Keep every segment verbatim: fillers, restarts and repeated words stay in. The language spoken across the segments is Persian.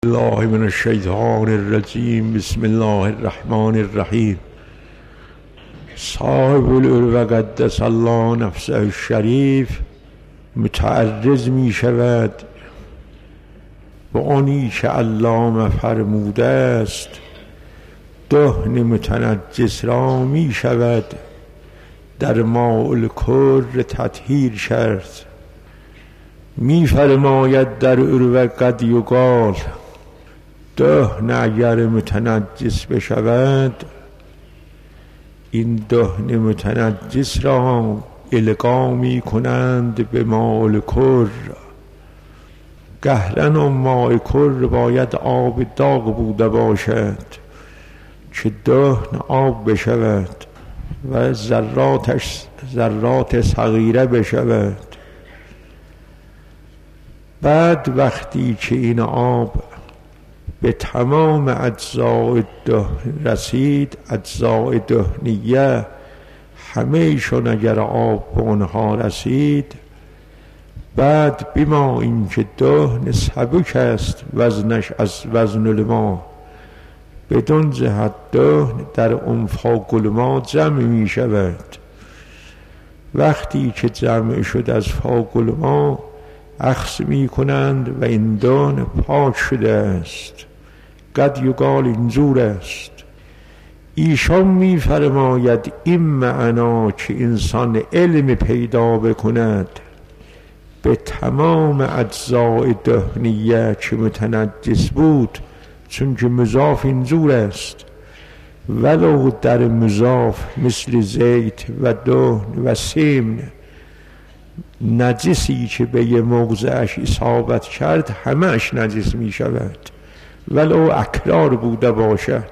الله من الشیطان الرجیم. بسم الله الرحمن الرحیم. صاحب العروة قدس الله نفسه الشریف متعرض می شود به آنی که علامه فرموده است. دهن متنجس را می شود در ماء الکر تطهیر کرد. می فرماید در عروة قد یقال، دهن اگر متنجس بشود، این دهن متنجس را القا می کنند به ماء الکر. قهرا ماء کر باید آب داغ بوده باشد که دهن آب بشود و ذراتش ذرات صغیره بشود. بعد وقتی که این آب به تمام اجزای دهن رسید، اجزای دهنیه همه ایشون اگر آب به آنها رسید، بعد بما اینکه دهن سبک است وزنش از وزن الماء، بدون جهت دهن در انفاق الماء جمع می شود. وقتی که جمع شد از فاق الماء اخذ می کنند و این دهن پاک شده است. قد یقال اینجور است. ایشان می فرماید این معنا که انسان علم پیدا بکند به تمام اجزای دهنیه که متنجس بود، چون که مضاف اینجور است، ولو در مضاف مثل زیت و دهن و سمن، نجسی که به یه موضعش اصابت کرد همهش نجس می شود ولو اکرار بوده باشد.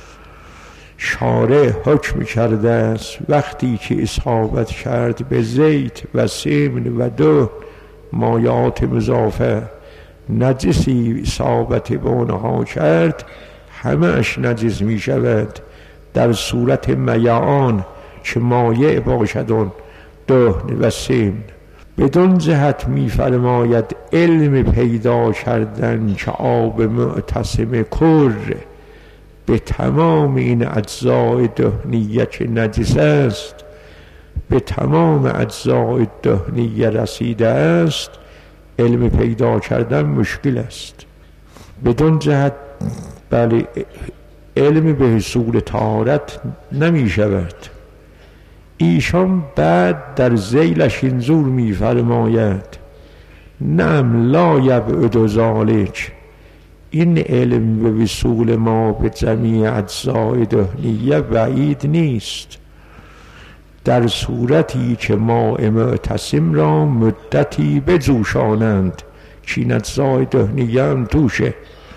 شارع حکم کرده است وقتی که اصابت کرد به زیت و سمن و دهن، مایات مضافه، نجسی اصابت به آنها کرد همهش نجس می شود در صورت میعان که مایع باشد اون دهن و سمن. بدون جهت می فرماید علم پیدا کردن که آب معتصم کر به تمام این اجزای دهنیه که نجس است، به تمام اجزای دهنیه رسیده است، علم پیدا کردن مشکل است. بدون جهت بله علم به حصول طهارت نمی شود. ایشان بعد در ذیلش اینجور می فرماید نعم لا یبعد ذالک، این علم به وصول ما به جمیع اجزای دهنیه بعید نیست، در صورتی که ماء معتصم را مدتی بجوشانند، چین اجزای دهنیه هم توشه،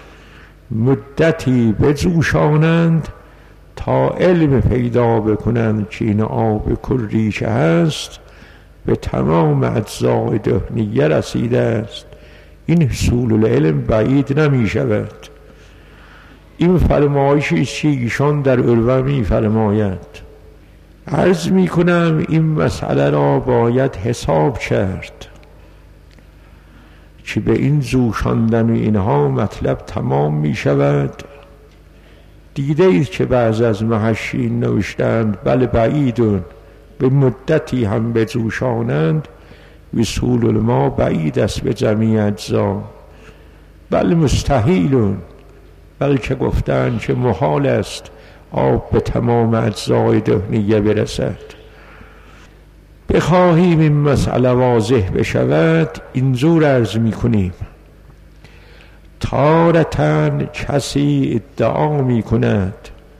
مدتی بجوشانند تا علم پیدا بکنند که این آب کری که هست به تمام اجزای دهنیه رسیده است. این حصول العلم بعید نمی شود. این فرمایشی که ایشان در عروة می فرماید. عرض می کنم این مسئله را باید حساب کرد که به این جوشاندن و اینها مطلب تمام می شود. دیده اید که بعض از محشین نوشتند بله بعیدون، به مدتی هم بجوشانند وصول الماء بعید است به جمیع اجزا، بله مستحیلون، بلکه گفتند که محال است آب به تمام اجزای دهنیه برسد. بخواهیم این مسئله واضح بشود اینجور عرض می کنیم. تارتاً کسی ادعا می کند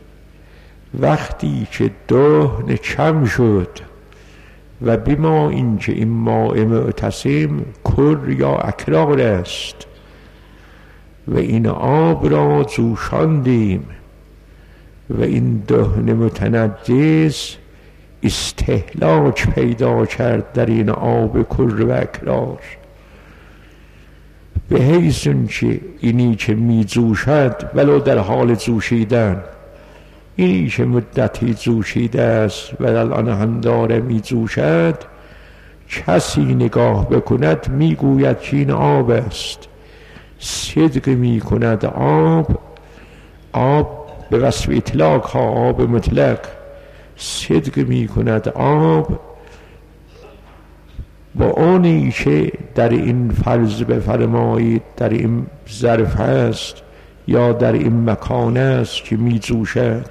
وقتی که دهن کم شد و بما اینکه این ماء معتصم کر یا اکرار است و این آب را جوشاندیم و این دهن متنجس استهلاک پیدا کرد در این آب کر و اکرار، به حیث که اینی که می جوشد ولو در حال جوشیدن، اینی که مدتی جوشیده است و الان هم داره می جوشد، کسی نگاه بکند می گوید که این آب است، صدق می کند آب، آب به وصف اطلاق ها، آب مطلق، صدق می کند آب با اونی که در این فرض بفرمایید در این ظرف هست یا در این مکان است که می جوشد.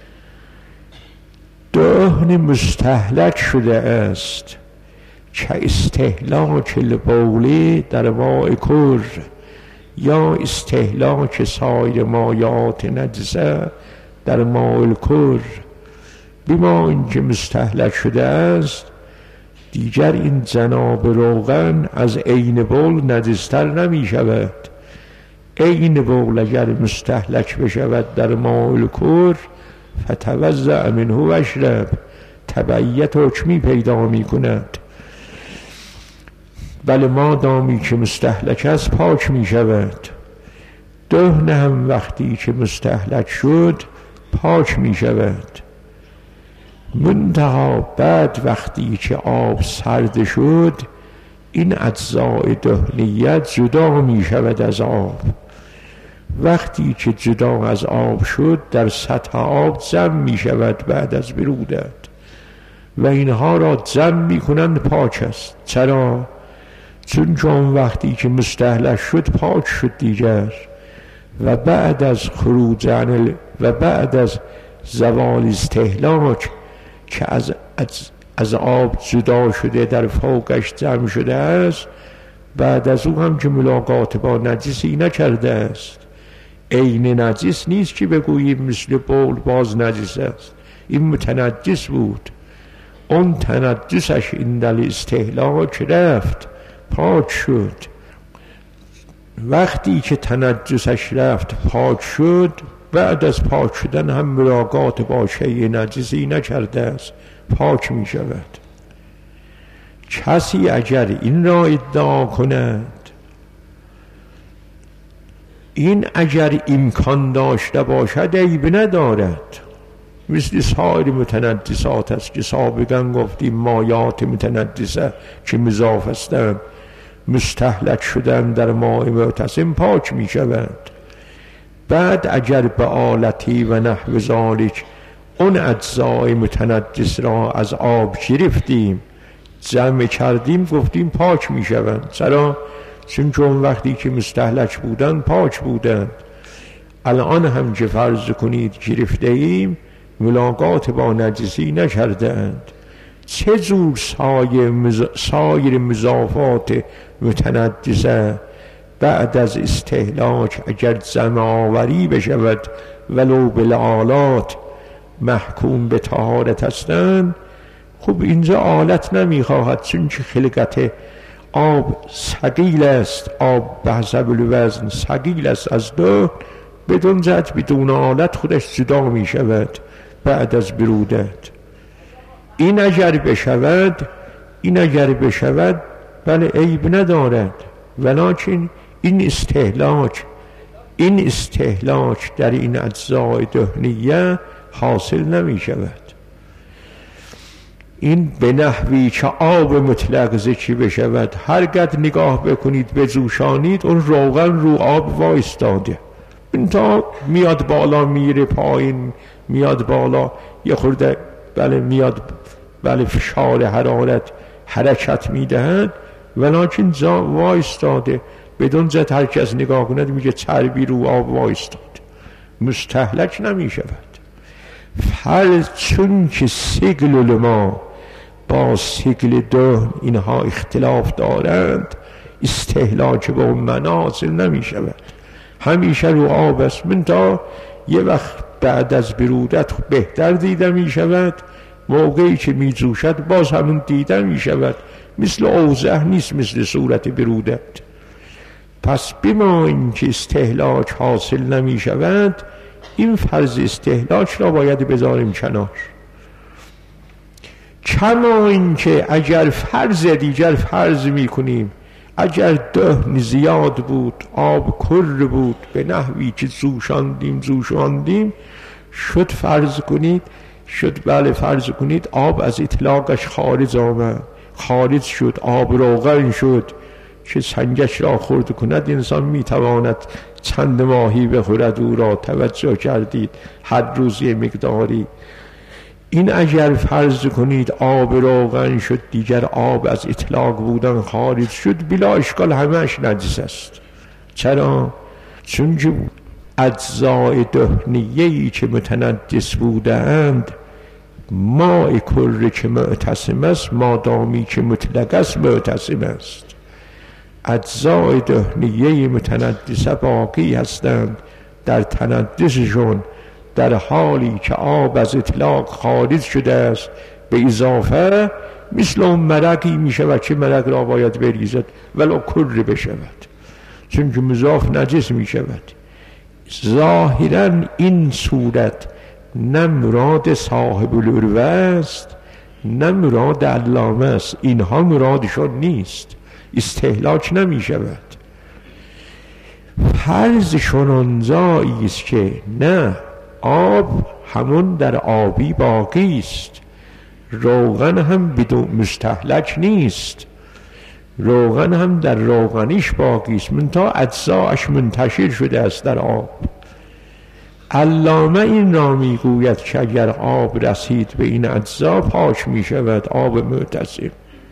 دهن مستهلک شده است که استهلاک البول در ماء کر یا استهلاک سایر مایات نجسه در ماء الکر. بما اینکه مستهلک شده است دیگر این جناب روغن از عین بول نجستر نمی شود. عین بول اگر مستهلک بشود در ماء الکر فتوضأ منه واشرب، تبعیت حکمی پیدا می کند. بله مادامی که مستهلک است پاک می شود. دهن هم وقتی که مستهلک شد پاک می شود. منتها بعد وقتی که آب سرد شد این اجزای دهنیت جدا می شود از آب. وقتی که جدا از آب شد در سطح آب جمع می شود بعد از برودت و اینها را جمع می کنند پاک است. چرا؟ چون چون وقتی که مستهلک شد پاک شد دیگر و بعد از خروج عن و بعد از زوال استهلاک که از, از, از آب جدا شده در فوقش جمع شده است، بعد از او هم که ملاقات با نجسی نکرده است. عین نجس نیست که بگوییم مثل بول باز نجس است، این متنجس بود. اون تنجسش این دل استهلاک رفت پاک شد. وقتی که تنجسش رفت پاک شد بعد از پاک شدن هم ملاقات با شیء نجسی نکرده است، پاک می شود. کسی اگر این را ادعا کند، این اگر امکان داشته باشد عیب ندارد، مثل سایر متنجسات است که سابقا گفتیم مایات متنجسه که مضاف هستند مستهلک شدن در ماء معتصم پاک می شود. بعد اگر به آلتی و نحو ذالک اون اجزای متنجس را از آب گرفتیم جمع کردیم گفتیم پاک می شوند. چرا؟ چون چون وقتی که مستهلک بودن پاک بودند. الان هم که فرض کنید گرفته ایم ملاقات با نجسی نکرده اند. چه جور سایر, مز... سایر مضافات متنجسه بعد از استهلاک اگر جمع آوری بشود ولو بالآلات محکوم به طهارت هستند، خب اینجا آلت نمیخواهد چون که خلقت آب ثقیل است، آب به حسب الوزن ثقیل است از دهن، بدون جهت بدون آلت خودش جدا می شود بعد از برودت. این اگر بشود این اگر بشود بله عیب ندارد، ولکن این استهلاک این استهلاک در این اجزای دهنیه حاصل نمی شود. این به نحوی که آب مطلق ذکی بشود هرگاه نگاه بکنید بجوشانید اون روغن رو آب وایستاده، تا میاد بالا میره پایین میاد بالا یه خورده بله میاد بله فشار حرارت حرکت میدهد، ولکن جا وایستاده بدون جهت هر کس نگاه کند میگه چربی رو آب وایستاد، مستهلک نمی شود. فرض چون که سگل علما با سگل دهن اینها اختلاف دارند استهلاک به اون مناصل نمی شود، همیشه رو آب است. من تا یه وقت بعد از برودت بهتر دیده می شود، موقعی که می جوشد باز همون دیده می شود، مثل اوضح نیست مثل صورت برودت. پس بما اینکه استهلاک حاصل نمی شود این فرض استهلاک را باید بذاریم کنار. کما اینکه اگر فرض دیگر فرض می کنیم اگر دهن زیاد بود آب کر بود به نحوی که جوشاندیم جوشاندیم شد فرض کنید شد بله فرض کنید آب از اطلاقش خارج آمد، خارج شد، آب روغن شد، که سنگش را خرد کند انسان میتواند چند ماهی بخورد او را توجه کردید هر روز یه مقداری. این اگر فرض کنید آب روغن شد دیگر آب از اطلاق بودن خارج شد بلا اشکال همش نجس است. چرا؟ چون که اجزای دهنیه‌ای که متنجس بودند ماء کره که معتصم است مادامی که مطلق است معتصم است. اجزای دهنیه متنجسه باقی هستند در تنجسشون در حالی که آب از اطلاق خارج شده است به اضافه مثل اون مرقی می شود که مرق را باید بریزد ولو کره بشود چون که مضاف نجس می شود. ظاهرا این صورت نه مراد صاحب العروه است نه مراد علامه است، اینها مرادشون نیست، استهلاک نمی شود. فرضشون آنجایی است که نه آب همون در آبی باقی است، روغن هم بدون مستهلک نیست، روغن هم در روغنیش باقی است منتها اجزاش منتشر شده است در آب. علامه این را میگوید که اگر آب رسید به این اجزا پاک می شود آب معتصم.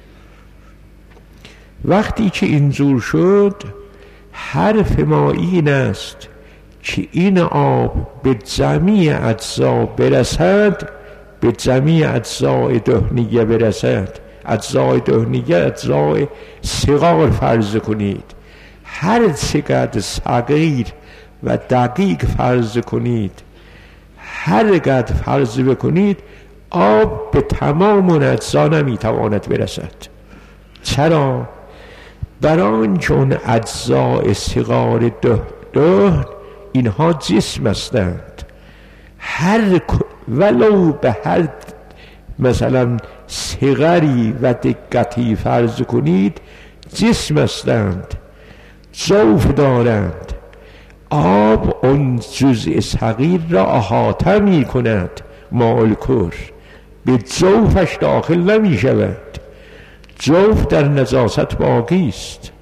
وقتی که اینجور شد حرف ما این است که این آب به جمیع اجزا برسد، به جمیع اجزای دهنیه برسد. اجزای دهنیه اجزای صغار فرض کنید، هر چقدر صغیر و دقیق فرض کنید، هر قدر فرض بکنید آب به تمام اون اجزا نمیتواند برسد. چرا؟ برای چون اجزای صغار دهن اینها جسم هستند، هر ولو به هر مثلا صغری و دقتی فرض کنید جسم هستند، جوف دارند. آب اون جزء صغیر را احاطه می کند، ماء کر به جوفش داخل نمی شود. جوف در نجاست باقی است،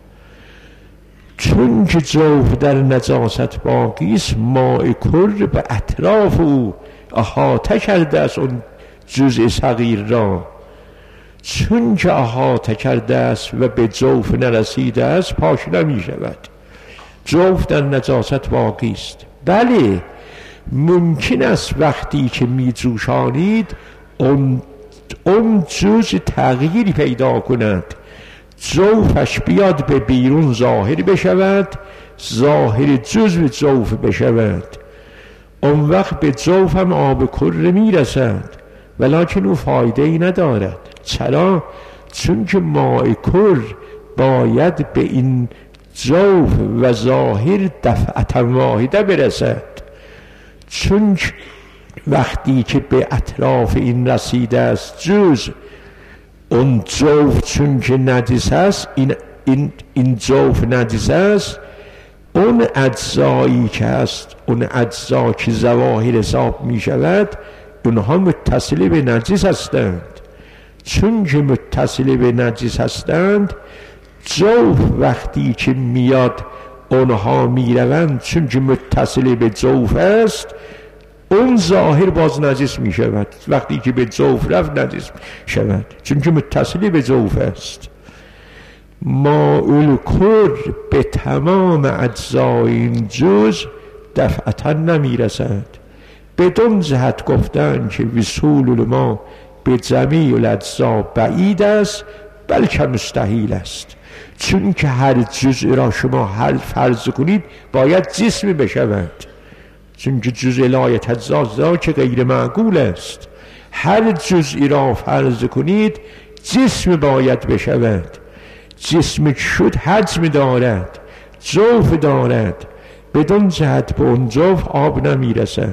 چون که جوف در نجاست باقی است ماء کر به اطراف او احاطه کرده است اون جزء صغیر را، چون که احاطه کرده است و به جوف نرسیده است پاک نمی شود. جوف در نجاست باقی است. بله ممکن است وقتی که می جوشانید اون اون جزء تغییری پیدا کند، جوفش بیاد به بیرون ظاهر بشود، ظاهر جزء جوف بشود، اون وقت به جوف هم آب کره می رسد ولیکن او فایده ای ندارد. چرا؟ چون که ماء کر باید به این جوف و ظاهر دفعتا واحده برسد، چون وقتی که به اطراف این رسیده است جزء اون جوف چون که نجس است، این, این, این جوف نجس است، اون اجزایی که هست اون اجزا که ظواهر حساب می شود اونها متصل به نجس هستند. چون که متصل به نجس هستند جوف وقتی که میاد اونها می روند، چون که متصل به جوف است اون ظاهر باز نجس می شود. وقتی که به جوف رفت نجس می شود چون که متصل به جوف است. ماء کر به تمام اجزای این جز دفعتا نمی رسد. بدون جهت گفتن که وصول الماء به جمیع الاجزا بعید است بلکه مستحیل است، چون که هر جزء را شما هر فرض کنید باید جسم بشود، چون که جزء لا یتجزا که غیر معقول است. هر جزئی را فرض کنید جسم باید بشود، جسم شد حجم دارد، جوف دارد، بدون جهت به اون جوف آب نمی رسد.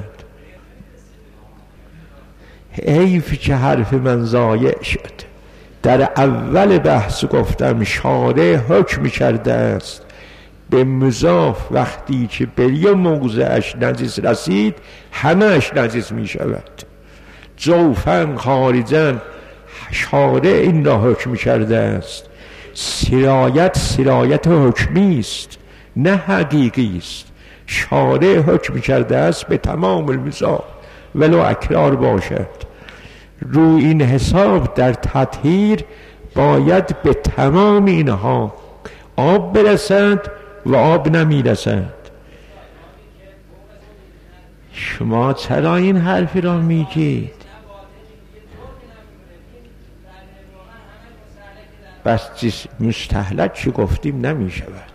حیف که حرف من ضایع شد. در اول بحث گفتم شارع حکم کرده است به مضاف وقتی که به یه موضعش نجس رسید همهش نجس می شود. جوفن خارجن شارع این را حکم کرده است. سرایت سرایت حکمی است نه حقیقی است. شارع حکم کرده است به تمام المزاح ولو اکرار باشد. رو این حساب در تطهیر باید به تمام اینها آب برسد و آب نمیرسد. شما چرا این حرفی را میگید؟ بس مستهلک چی گفتیم نمی شود،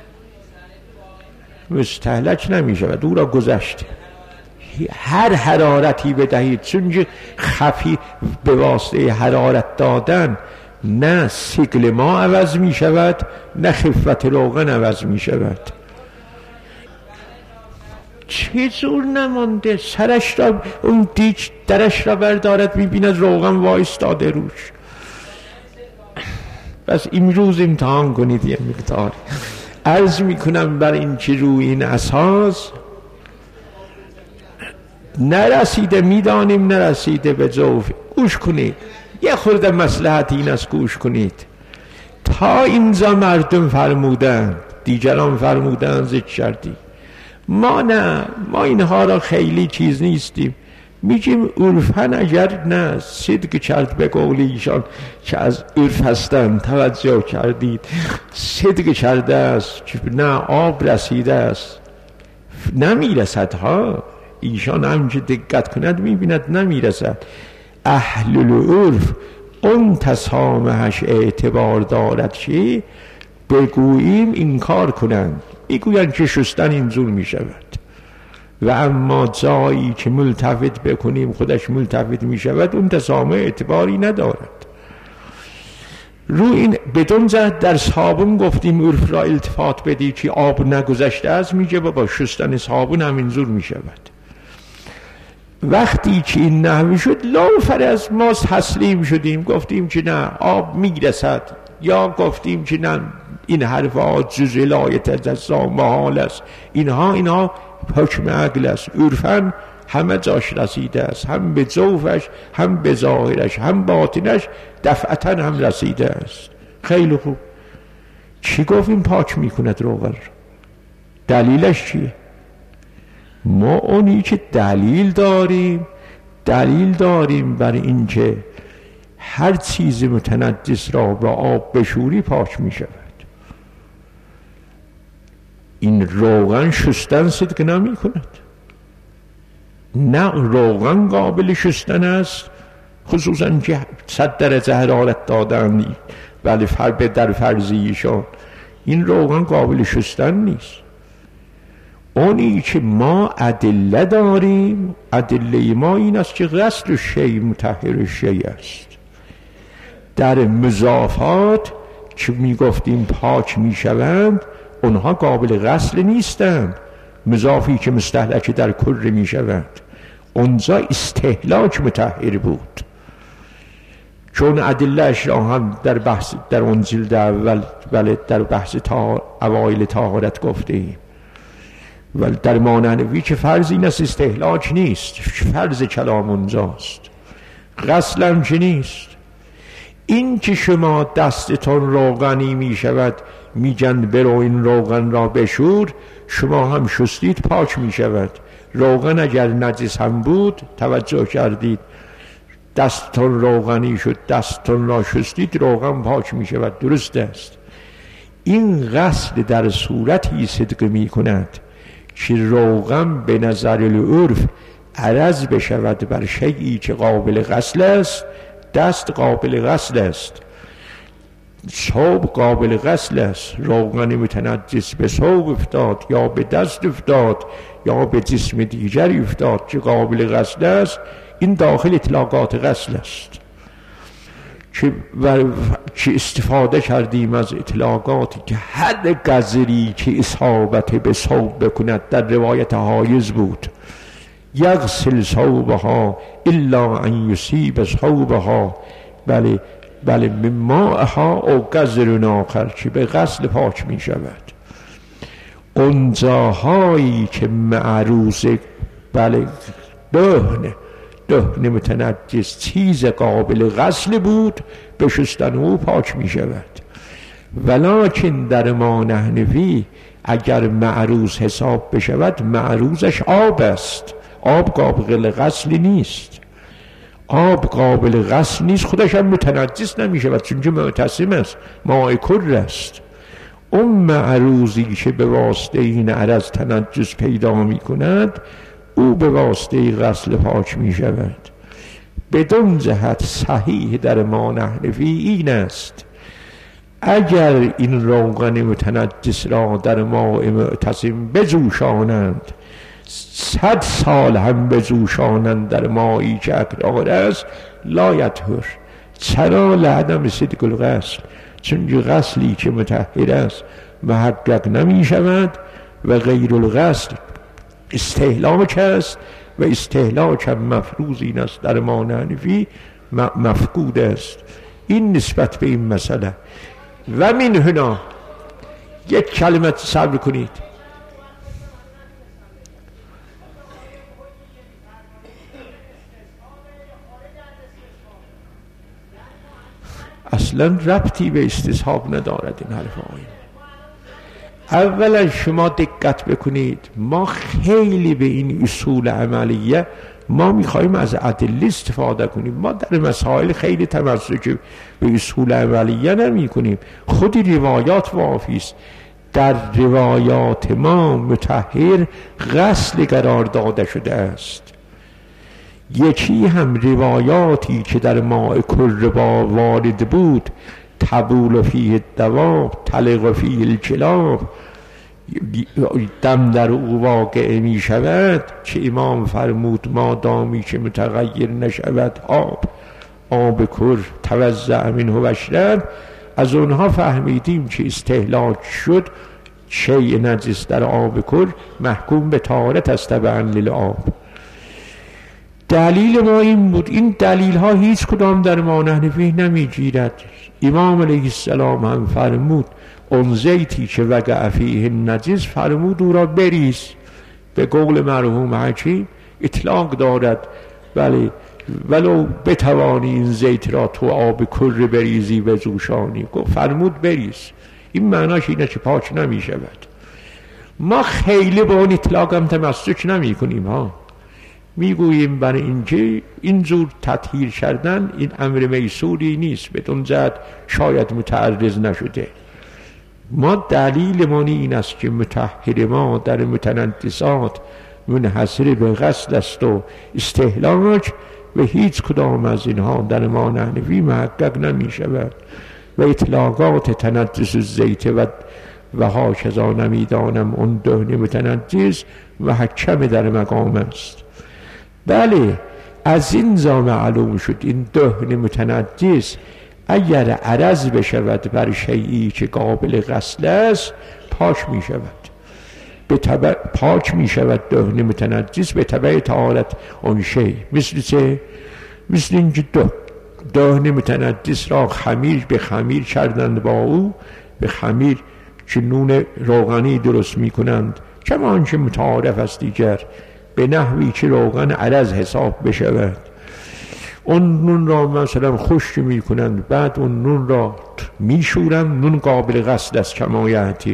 مستهلک نمی شود، او را گذشته. هر حرارتی بدهید، چون خفی به واسطه حرارت دادن نه سیکل ما عوض می شود نه خفت روغن عوض می شود. چه زور نمانده سرش را اون دیچ درش را بردارد می بیند روغن وایستاده روش. بس امروز امتحان کنید یه مقدار. عرض می کنم بر این که روی این اساس نرسیده، میدانیم نرسیده به جوف. گوش کنید، یه خورده مصلحت این است، گوش کنید. تا اینجا مردم فرمودند، دیگران فرمودند ذکر کردی، ما نه، ما اینها را خیلی چیز نیستیم. میگیم عرفن اگر نه صدق کرد به قول ایشان که از عرف هستند، توجه کردید صدق کرده است که نه آب رسیده است نمیرسد ها. ایشان هم که دقت کند میبیند نمیرسد. اهل العرف اون تسامحش اعتبار دارد که بگوییم این کار کنند، میگویند که شستن اینجور میشود، و اما جایی که ملتفت بکنیم خودش ملتفت میشود اون تسامح اعتباری ندارد. رو این بدون جهت در صابون گفتیم عرف را التفات بدی که آب نگذشته است، میگه بابا شستن صابون هم اینجور میشود. وقتی که این نحوی شد لافر از ما تسلیم شدیم، گفتیم که نه آب میرسد، یا گفتیم که نه این حرف عاجز لایت جزا محال است. اینها اینها حکم عقل است. عرفاً همه جاش رسیده است، هم به جوفش هم به ظاهرش هم باطنش دفعتاً هم رسیده است. خیلی خوب، چی گفتیم پاک میکند روغن؟ دلیلش چیه؟ ما اونی که دلیل داریم دلیل داریم بر این که هر چیز متنجس را با آب بشوری پاک می شود. این روغن شستن صدق نمی کند، نه روغن قابل شستن است، خصوصا که صد درجه حرارت دادن ولی فرق در فرضیشان این روغن قابل شستن نیست. اونی که ما ادله داریم، ادله ما این است که غسل شیء مطهر شیء است. در مضافات که می گفتیم پاک می شوند اونها قابل غسل نیستند. مضافی که مستهلک در کر می شوند اونجا استهلاک مطهر بود، چون ادلهش را هم در بحث در اون جلد اول ولی در بحث تا اوایل طهارت گفتیم. ولی در مانوی که فرض این است استهلاک نیست، فرض کلام اونجاست، غسل هم که نیست. این که شما دستتون روغنی می شود میگن برو این روغن را بشور، شما هم شستید پاک می شود. روغن اگر نجس هم بود توجه کردید دستتون روغنی شد، دستتون را شستید روغن پاک می شود، درست است. این غسل در صورتی صدق می کند که روغن به نظر العرف عرض بشود بر شیئی که قابل غسل است. دست قابل غسل است، ثوب قابل غسل است. روغن متنجس به ثوب افتاد یا به دست افتاد یا به جسم دیگری افتاد که قابل غسل است، این داخل اطلاقات غسل است که استفاده کردیم از اطلاقاتی که هر قذری که اصابت به ثوب بکند در روایت حایز بود، یغسل ثوبها الا ان یصیب ثوبها، بله بله مماها او قذر آخر که به غسل پاک می شود. اونجاهایی که معروض بله دهن دهن متنجس چیز قابل غسل بود به شستن او پاک می شود. ولکن در ما نحنفی اگر معروض حساب بشود معروضش آب است. آب قابل غسل نیست، آب قابل غسل نیست، خودش هم متنجس نمیشود چون که معتصم است، ماء کر است. اون معروضی که به واسطه این عرض تنجس پیدا می کند او به واسطه غسل پاک می شود. بدون جهت صحیح در ما نحنفی این است اگر این روغن متنجس را در ماء معتصم بجوشانند، صد سال هم بجوشانند در مایی که اکرار است، لا یطهر. چرا؟ لعدم صدق الغسل، چون غسلی که مطهر است محقق نمی شود و غیر الغسل استهلاک است و استهلاک هم مفروض این است در ما نحنفی مفقود است. این نسبت به این مسئله. و من هنا یک کلمه صبر کنید. اصلا ربطی به استصحاب ندارد این حرف آقای. اولا شما دقت بکنید، ما خیلی به این اصول عملیه ما میخوایم از ادله استفاده کنیم، ما در مسائل خیلی تمسک به اصول عملیه نمی کنیم. خود روایات وافی است. در روایات ما مطهر غسل قرار داده شده است. یکی هم روایاتی که در ماء کر با وارد بود، تبول فیه الدواب تلق فیه الکلاب، دم در او واقع می شود که امام فرمود ما دامی که متغیر نشود آب آب کر توزع منه وشرب. از اونها فهمیدیم که استهلاک شد شیء نجس در آب کر محکوم به طهارت است تبعا للآب. دلیل ما این بود. این دلیل ها هیچ کدام در ما نحنفی نمی گیرد. امام علیه السلام هم فرمود اون زیتی که وقع فیه نجس فرمود او را بریز. به قول مرحوم حکیم اطلاق دارد بله ولو بتوانی این زیت را تو آب کر بریزی و جوشانی، فرمود بریز. این معناش اینه که پاک نمی شود. ما خیلی با اون اطلاق هم تمسک نمی کنیم ها. میگوییم برای اینکه اینجور تطهیر کردن این امر میسوری نیست، بدون جهت شاید متعرض نشده. ما دلیل ما این است که مطهر ما در متنجسات منحصر به غسل است و استهلاک و هیچ کدام از اینها در ما نحنفی محقق نمی شود و اطلاقات تنجس الزیت و و ها کذا نمیدانم اون دهن متنجس محکم در مقام است. بله از این زا معلوم شد این دهن متنجس اگر عرض بشود بر شیئی که قابل غسل است پاک می شود. به تبع پاک می شود دهن متنجس به تبع طهارت اون شیء. مثل چه؟ مثل اینکه دهن متنجس را خمیر به خمیر کردند، با او به خمیر که نون روغنی درست می کنند کما آنچه متعارف است دیگر به نحوی که روغن عرض حساب بشود. اون نون را مثلا خشک می کنند، بعد اون نون را می شورند، نون قابل غسل است کمایتی.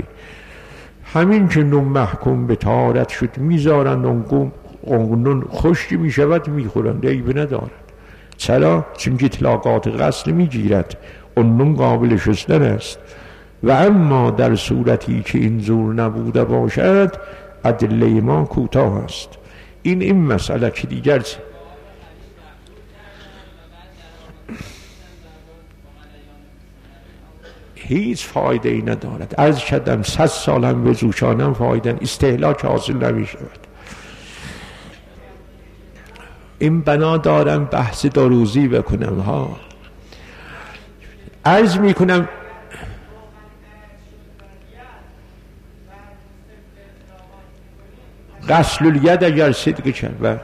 همین که نون محکوم به طهارت شد میذارند اون, اون نون خشک می شود می خورند، عیب ندارد. چرا؟ چون که اطلاقات غسل می گیرد، اون نون قابل شستن است. و اما در صورتی که این زور نبوده باشد ادله ما کوتاه است. این این مسئله که دیگر هیچ فایده ای ندارد. عرض کردم صد سال هم به جوشانم فایده استهلاک حاصل نمی شود. این بنا دارم بحث دو روزی بکنم ها. عرض می کنم غسل الید اگر صدق کرد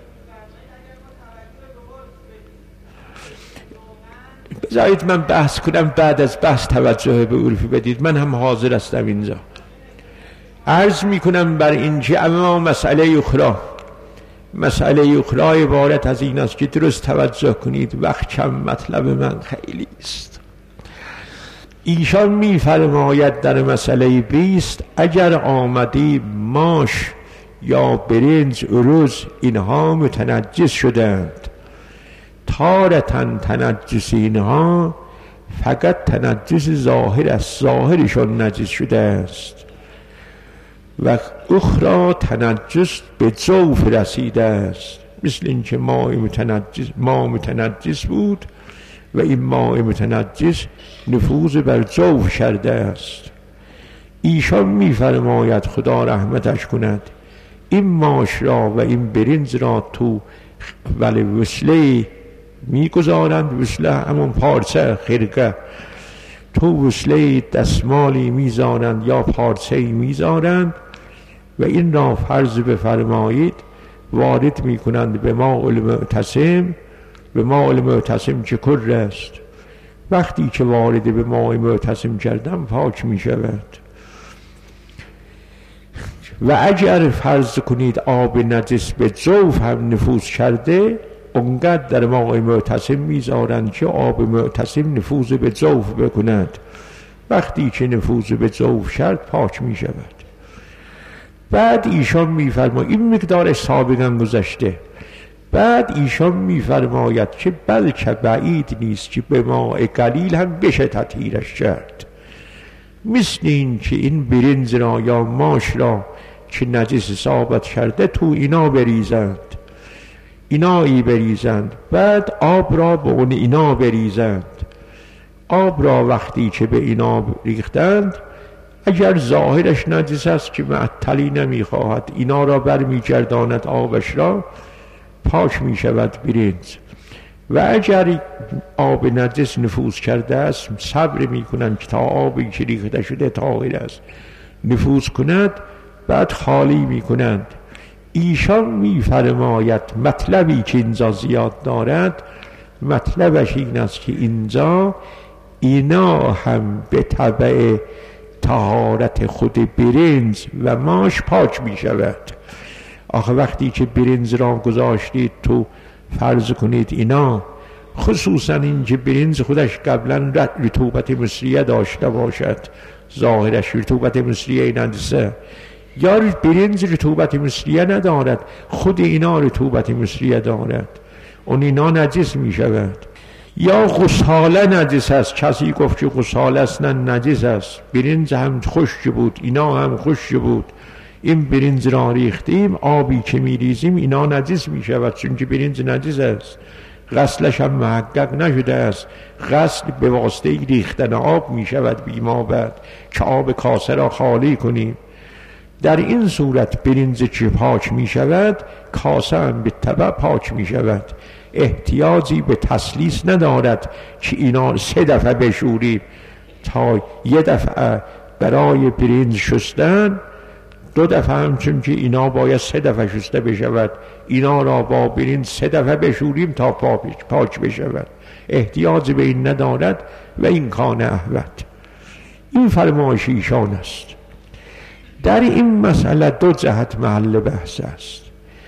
بذارید من بحث کنم، بعد از بحث توجه به عرفی بدید. من هم حاضر هستم اینجا. عرض می کنم بر اینجا اما مسئله اخرى مسئله اخرى عبارت از این است که درست توجه کنید، وقت کم، مطلب من خیلی است. ایشان می‌فرماید در مسئله بیست اگر آمدی ماش یا برنج ارز اینها متنجس شدند، تارتن تنجس اینها فقط تنجس ظاهر است، ظاهرشون نجس شده است، و اخرى تنجس به جوف رسیده است، مثل اینکه ماء متنجس ماء متنجس بود و این ماء متنجس نفوذ بر جوف کرده است. ایشان می‌فرماید خدا رحمتش کند این ماش را و این برنج را تو ولی وصله میگذارند، وصله همون پارچه خرقه، تو وصله دستمالی میذارند یا پارچه میذارند و این را فرض بفرمایید وارد میکنند به ماء المعتصم. به ماء المعتصم چه کر است، وقتی که وارد به ماء معتصم کردن پاک میشود. و اگر فرض کنید آب نجس به جوف هم نفوذ کرده، اونقدر در ماء معتصم میذارند که آب معتصم نفوذ به جوف بکند. وقتی که نفوذ به جوف کرد پاک میشود. بعد ایشان میفرماید این مقدارش سابقا گذشته. بعد ایشان میفرماید که بلکه بعید نیست که به ماء قلیل هم بشه تطهیرش کرد، مثل این که این برنج را یا ماش را که نجس ثابت کرده تو اینا بریزند، اینایی بریزند، بعد آب را به اون اینا بریزند. آب را وقتی که به اینا ریختند اگر ظاهرش نجس است که معطلی نمیخواهد، اینا را برمیگرداند آبش را، پاک میشود برنج. و اگر آب نجس نفوذ کرده است صبر میکنند که تا آبی که ریخته شده طاهر است نفوذ کند، بعد خالی میکنند. ایشان میفرماید مطلبی که اینجا زیاد دارد، مطلبش این است که اینجا اینا هم به تبع طهارت خود برنج و ماش پاک می شود. آخه وقتی که برنج را گذاشتید تو، فرض کنید اینا، خصوصا این که برنج خودش قبلا رطوبت مصریه داشته باشد، ظاهرش رطوبت مصریه نجسه، یا برنج رطوبت مصریه ندارد، خود اینا رطوبت مصریه دارد، اون اینا نجس می شود. یا غساله نجس است، کسی گفت که غساله اصلا نجس است، برنج هم خشک بود اینا هم خشک بود، این برنج را ریختیم، آبی که می ریزیم اینا نجس می شود، چون که برنج نجس است، غسلش هم محقق نشده است. غسل به واسطه ریختن آب می شود بیما بعد که آب کاسه را خالی کنیم. در این صورت برنج که پاک می شود، کاسه هم به تبع پاک می شود، احتیاجی به تسلیس ندارد که اینا سه دفعه بشوریم. تا یه دفعه برای برنج شستن، دو دفعه هم چون که اینا باید سه دفعه شسته بشود، اینا را با برنج سه دفعه بشوریم تا پاک, پاک بشود، احتیاج به این ندارد و این کان احوت. این فرمایش ایشان است. در این مسئله دو جهت محل بحث است.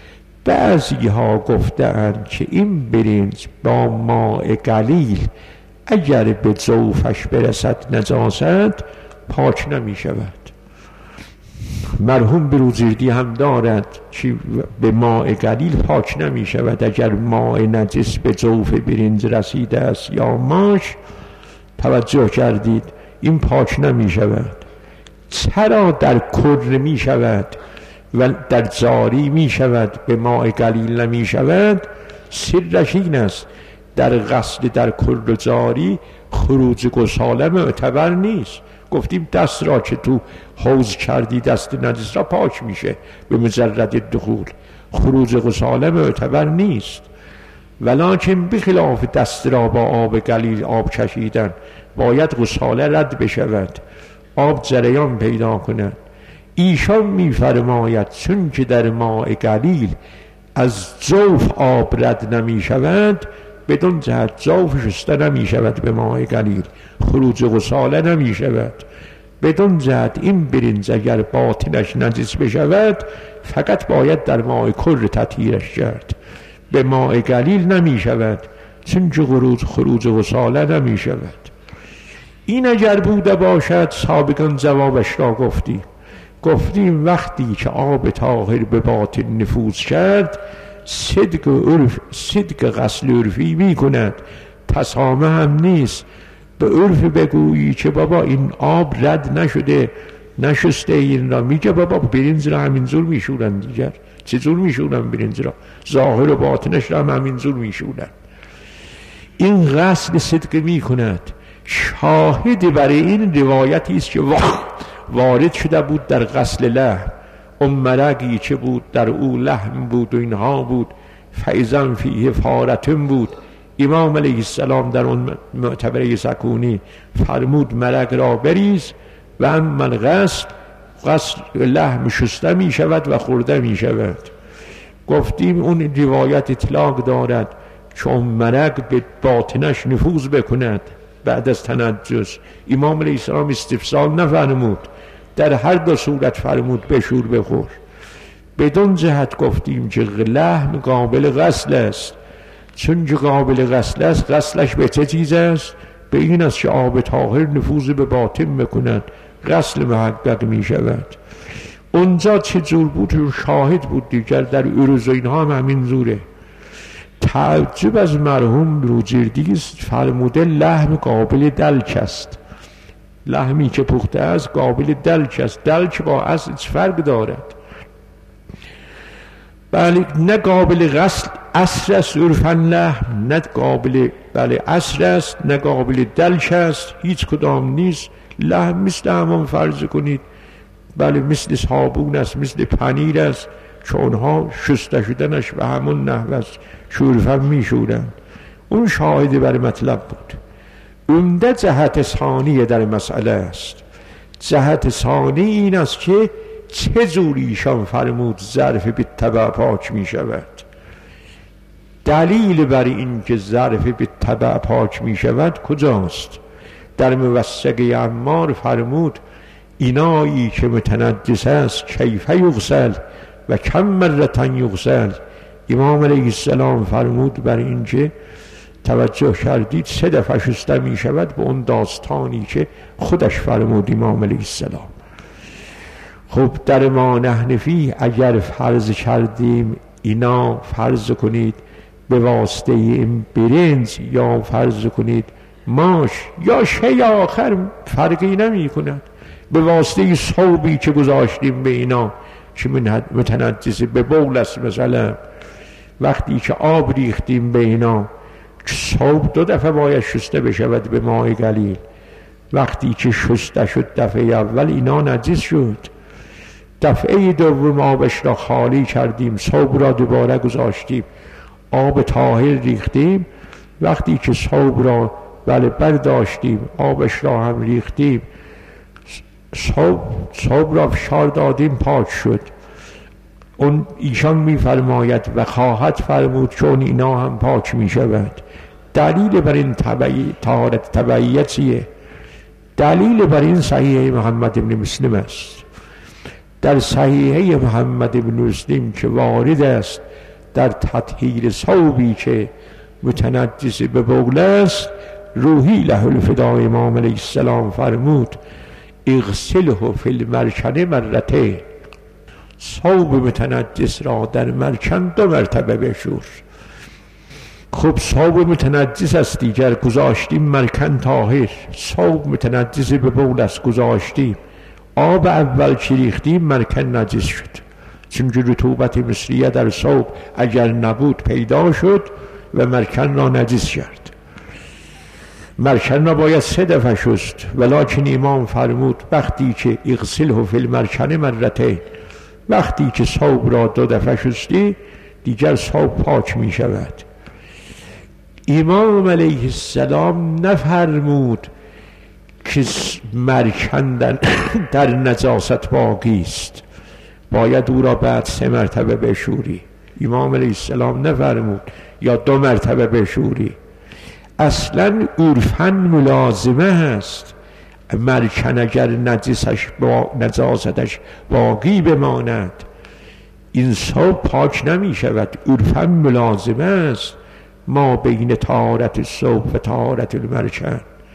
بعضی ها گفتند که این برنج با ماء قلیل اگر به جوفش برسد نجاست پاک نمی شود. مرحوم بروجردی هم دارد که به ماء قلیل پاک نمی شود. اگر ماء نجس به جوف برنج رسیده است یا ماش، توجه کردید، این پاک نمی شود. چرا در کر می شود و در جاری می شود به ماء قلیل نمی شود؟ سرش این است، در غسل در کر و جاری خروج گساله معتبر نیست. گفتیم دست را که تو حوض کردی دست نجس را پاک میشه به مجرد دخول، خروج غساله معتبر نیست. ولکن بخلاف دست را با آب قلیل آب کشیدن باید غساله رد بشود، آب جریان پیدا کند. ایشان میفرماید چون که در ماء قلیل از جوف آب رد نمی شود، بدون جهت جوف شسته نمی شود به ماء قلیل، خروج غساله نمی شود. بدون جهت این برنج اگر باطنش نجس بشود فقط باید در ماء کر تطهیرش کرد، به ماء قلیل نمی شود، چون که خروج خروج غساله نمی شود. این اگر بوده باشد سابقا جوابش را گفتی. گفتیم وقتی که آب طاهر به باطن نفوذ کرد صدق عرف صدق غسل عرفی می کند، تسامح هم نیست. به عرف بگویی که بابا این آب رد نشده نشسته، این را میگه بابا برنج را همینجور میشورن دیگر، چجور میشورن برنج را؟ ظاهر و باطنش را هم همینجور میشورن. این غسل صدق میکند. شاهد برای این روایتی است که وارد شده بود در غسل لحم. اون مرقی که بود در او لحم بود و اینها بود، فیضا فیه فارتن بود. امام علیه السلام در اون معتبره سکونی فرمود مرق را بریز و اما الغسل، غسل لحم شسته می شود و خورده می شود. گفتیم اون روایت اطلاق دارد چون مرق به باطنش نفوذ بکند بعد از تنجس. امام علیه السلام استفسال نفرمود، در هر دو صورت فرمود بشور بخور. بدون جهت گفتیم که لحم قابل غسل است. چون که قابل غسل است، غسلش به چه چیز است؟ به این است که آب طاهر نفوذ به باطن میکند، غسل محقق می شود. اونجا چه جور بود؟ شاهد بود دیگر. در عروض و اینها هم همین زوره. تعجب از مرحوم روجردی است، فرموده لحم قابل دلک است. لحمی که پخته است قابل دلک است. دلک با اصل فرق دارد. بله نه قابل غسل عصر است عرفاً لحم، نه قابل بله عصر است، نه قابل دلک است، هیچ کدام نیست. لحم مثل همون فرض کنید بله مثل صابون است، مثل پنیر است، چونها شسته شدنش به همون نحو است، شورفن می شورن. اون شاهد بر مطلب بود. عمده جهت ثانیه در مسئله است. جهت ثانی این است که چه جوریشان فرمود ظرف به تبع پاک می شود. دلیل بر این که ظرف به تبع پاک می شود کجاست؟ در موثقه عمار فرمود اینایی که متنجس است کیف یغسل و کم مرتن یغسل. امام علیه السلام فرمود بر این که توجه کردید سه دفعه شسته می شود، به اون داستانی که خودش فرمود امام علیه السلام. خب در ما نحنفی اگر فرض کردیم اینا فرض کنید به واسطه این برنج یا فرض کنید ماش یا شی آخر فرقی نمی کند، به واسطه صوبی که گذاشتیم به اینا که متنجسه به بول است، مثلا وقتی که آب ریختیم به اینا صوب دو دفعه باید شسته بشود به ماء قلیل. وقتی که شسته شد دفعه اول اینا نجس شد، دفعه دوم آبش را خالی کردیم، صوب را دوباره گذاشتیم، آب طاهر ریختیم. وقتی که صوب را بله برداشتیم آبش را هم ریختیم، صوب, صوب را فشار دادیم پاک شد. اون ایشان می فرماید و خواهد فرمود چون اینا هم پاک می شود. دلیل بر این طبعی طهارت طبعیت چیه؟ دلیل بر این صحیح محمد ابن مسلم است. در صحیحه محمد ابن مسلم که وارد است در تطهیر ثوبی که متنجس به بول است، روحی له الفدا امام علیه السلام فرمود اغسله فی المرکنه مرتین. ثوب متنجس را در مرکن دو مرتبه بشور. خب ثوب متنجس است دیگر، گذاشتیم مرکن طاهر، ثوب متنجس به بول است گذاشتیم، آب اول که ریختیم مرکن نجس شد، چون که رطوبت مصریه در ثوب اگر نبود پیدا شد و مرکن را نجس کرد. مرکن را باید سه دفعه شست، ولکن امام فرمود وقتی که اغسله فی المرکنه مرتین، وقتی که ثوب را دو دفعه شستی دیگر ثوب پاک می شود. امام علیه السلام نفرمود که مرکن در, در نجاست باقی است باید او را بعد سه مرتبه بشوری. امام علیه السلام نفرمود یا دو مرتبه بشوری. اصلا عرفاً ملازمه هست مرکن اگر نجسش با نجاستش باقی بماند این ثوب پاک نمی شود. عرفاً ملازمه است ما بین طهارت ثوب و طهارت المرکن.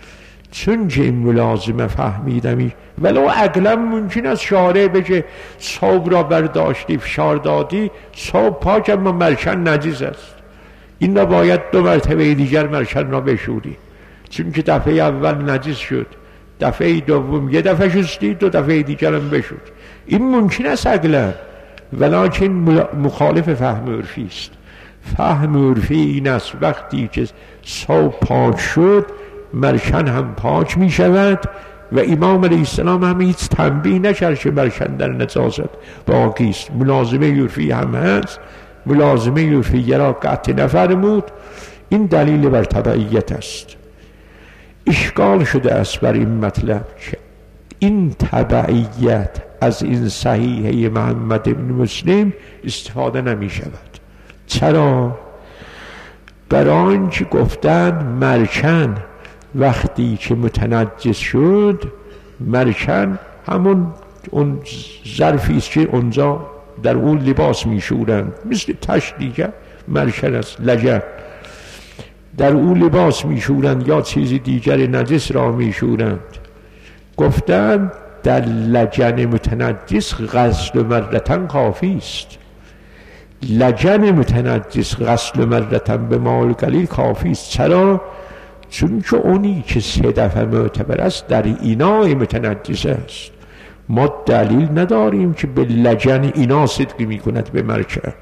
چون که این ملازمه فهمیدمی ولو عقلا ممکن است شارع بگه ثوب را برداشتی فشار دادی ثوب پاک اما مرکن نجس است، این را باید دو مرتبه دیگر مرکن را بشوری، چون که دفعه اول نجس شد، دفعه دوم یه دفعه شستی، دو دفعه دیگر هم بشود. این ممکن است عقلا، ولیکن مخالف فهم عرفی است. فهم عرفی این است وقتی که ثوب پاک شد مرکن هم پاک می شود و امام علیه السلام هم هیچ تنبیه نکرد که مرکن در نجاست باقی است. ملازمه عرفی هم هست، ملازمه عرفی را قطع نفرمود. این دلیل بر تبعیت است. اشکال شده است بر این مطلب که این تبعیت از این صحیحه محمد بن مسلم استفاده نمی شود. چرا؟ برای آنکه گفتند مرکن وقتی که متنجس شد، مرکن همون اون ظرفی است که اونجا در اون لباس میشورند، مثل تش دیگر مرکن است، لجن در اون لباس میشورند یا چیزی دیگر نجس را میشورند. گفتند در لجن متنجس غسل مرتن کافی است. لجن متنجس غسل مرتن به مال قلیل کافی است. چرا؟ چون که اونی که سه دفعه معتبر است در اینای متنجس است. ما دلیل نداریم که به لجن اینا صدقی میکند به مرکن.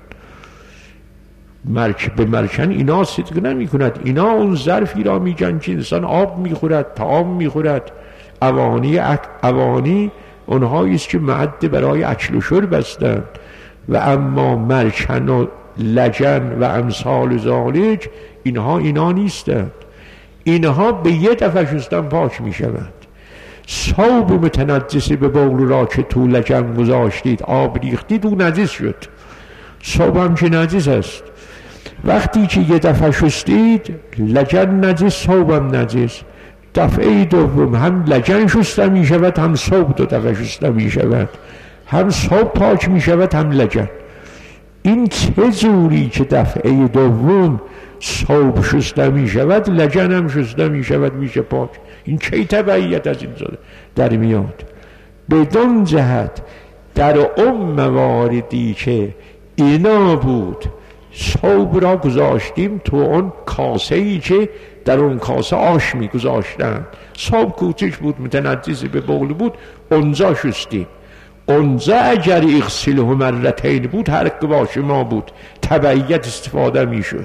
مرک به مرکن اینا صدق نمی کند. اینا اون ظرفی را میگن که انسان آب میخورد، طعام میخورد. اوانی اوانی اونهایی است که معد برای اکل و شرب هستند. و اما مرکن و لجن و امثال ذالک اینها اینا نیستند. اینها به یه دفعه شستن پاک می شوند. ثوب متنجس به بول را که تو لجن گذاشتید آب ریختید او نجس شد. ثوب هم که نجس است. وقتی که یه دفعه شستید لجن نجس، ثوب هم نجس. دفعه دوم هم لجن شسته می شود، هم ثوب دو دفعه شسته می شود. هم ثوب پاک می شود هم لجن. این چه جوری که دفعه دوم ثوب شسته می شود لجن هم شسته می شود میشه پاک؟ این چه تبعیت از این در میاد؟ بدون جهت در اون مواردی که اینا بود ثوب را گذاشتیم تو اون کاسه ای که در اون کاسه آش می گذاشتن، ثوب کوچک بود متنجس به بول بود، اونجا شستیم. اونجا اگر اغسله مرتین بود حرک باش ما بود، تبعیت استفاده می شد.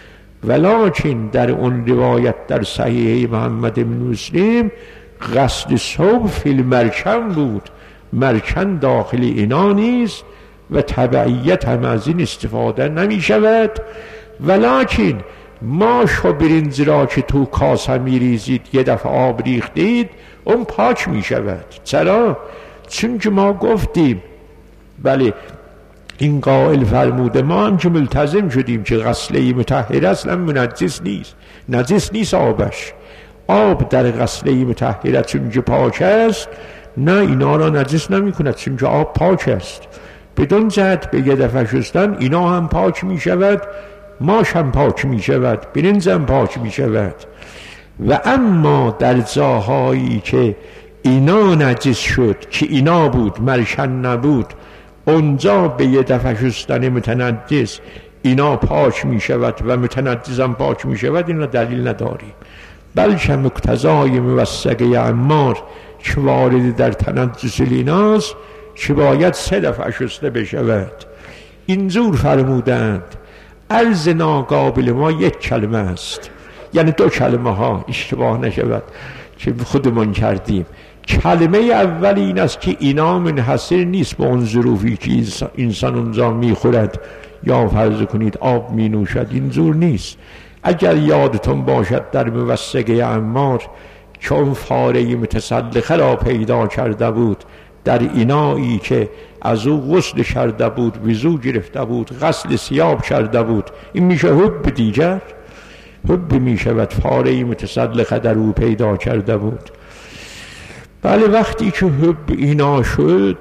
ولکن در اون روایت در صحیح محمد بن مسلم غسل ثوب فی المرکن بود، مرکن داخل اینا نیست و تبعیت هم از این استفاده نمی شود. ولکن ما شو برنج را که تو کاسه می ریزید یه دفعه آب ریختید اون پاک می شود. چرا؟ چون که ما گفتیم بله این قائل فرموده، ما هم که ملتزم شدیم که غسله مطهره اصلا منجس نیست، نجس نیست آبش. آب در غسله مطهره چون که پاک است نه اینا را نجس نمی کند، چون که آب پاک است. بدون جهت به یه دفعه شستن اینا هم پاک می شود، ماش هم پاک می شود، برنج هم پاک می شود. و اما در جاهایی که اینا نجس شد که اینا بود مرکن نبود، اونجا به یه دفعه شستن متنجس اینا پاک می شود و متنجس هم پاک می شود، این را دلیل نداریم. بلکه مقتضای موثقه عمار که وارد در تنجس لیناست که باید سه دفعه شسته بشود. اینجور فرمودند عرض ناقابل ما یک کلمه است، یعنی دو کلمه ها اشتباه نشود که خودمون کردیم. کلمه اول این است که اینا منحصر نیست به اون ظروفی که انسان اونجا میخورد یا فرض کنید آب می نوشد، اینجور نیست. اگر یادتون باشد در موثقه عمار که اون فاره متسلخه را پیدا کرده بود در اینایی که از او غسل کرده بود، وضو گرفته بود، غسل ثیاب کرده بود، این میشه حب دیگر، حب میشود فاره متسلخه در او پیدا کرده بود. بله وقتی که حب اینا شد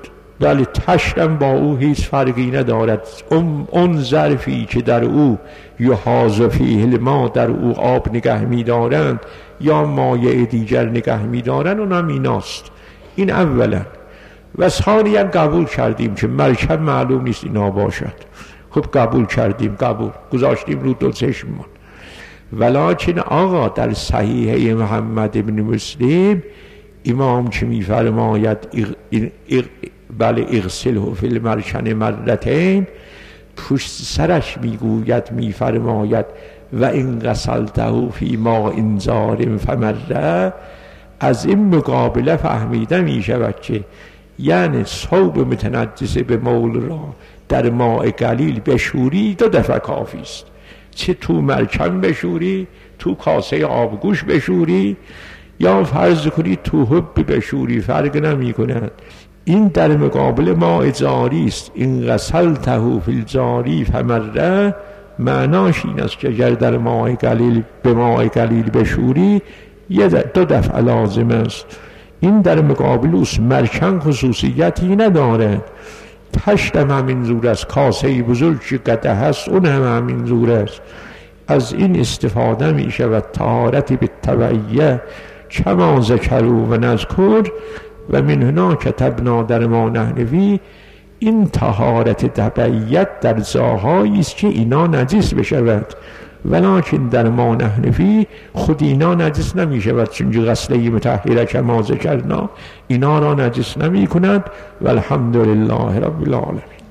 ولی تشتم با او هیچ فرقی ندارد. اون, اون ظرفی که در او یحاز فیه الماء، در او آب نگه می‌دارند یا مایع دیگر نگه می‌دارند، اونم ایناست. این اولا. و ثانیاً قبول کردیم که مرکب معلوم نیست اینا باشد. خب قبول کردیم، قبول گذاشتیم رو دو چشمون. ولکن آقا در صحیح محمد ابن مسلم امام که می‌فرماید بله اغسله فی المرکن مرتین، پشت سرش میگوید می‌فرماید و این غسلته فی ماء زار فمره. از این مقابله فهمیده می شود که یعنی ثوب متنجس به مول را در ماء قلیل بشوری دو دفعه کافی است. چه تو مرکن بشوری، تو کاسه آبگوش بشوری، یا فرض کنی تو حب بشوری، فرق نمی کند. این در مقابل ماء جاری است. این غسلته فی الجاری فمره، معناش این است که اگر در ماء قلیل به ماء قلیل بشوری یه دو دفعه لازم است. این در مقابل اوست. مرکن خصوصیتی نداره. تشت هم همین زور است. کاسه بزرگ که قده هست اون هم همین زور است. از این استفاده می شود طهارت به تبعیه کما ذکروا و نذکر و من هنا کتبنا در ما نحنوی. این طهارت تبعیت در جاهایی است که اینا نجس بشود، ولکن در ما نحنفی خود اینا نجس نمی شود، چون غسله مطهره کما ذکرنا اینا را نجس نمی کند. والحمد لله رب العالمین.